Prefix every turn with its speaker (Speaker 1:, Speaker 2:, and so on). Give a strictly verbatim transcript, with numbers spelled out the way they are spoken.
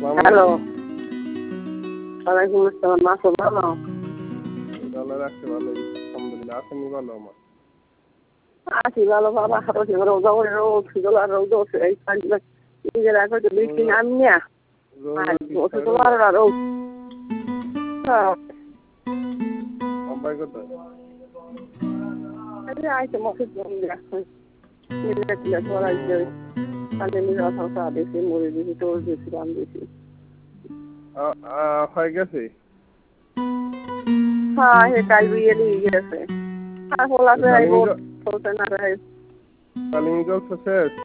Speaker 1: Hello, ওয়ালাইকুম আসসালাম। মাসুদ ভালো?
Speaker 2: আল্লাহ রাখছে ভালোই, আলহামদুলিল্লাহ। আপনি ভালো? আমার
Speaker 1: আছি ভালো বাবা। রোদ রোদ রোদ ছিল আর রোদ এই নিজের এখন তো বৃষ্টি নামি না ওষুধ তোমার রোদ
Speaker 2: আব্বাই কোথায়?
Speaker 1: আইসে মসুদ পড়াইছে কালে নিজের কথা বেশি মরে দিয়েছি তোর দিয়েছি রাম দিয়েছি
Speaker 2: হয়ে গেছে।
Speaker 1: হ্যাঁ হে কাল বিয়ে নিয়ে গেছে আর বলা যায় চলছে না রে
Speaker 2: কালিং জল শেষ।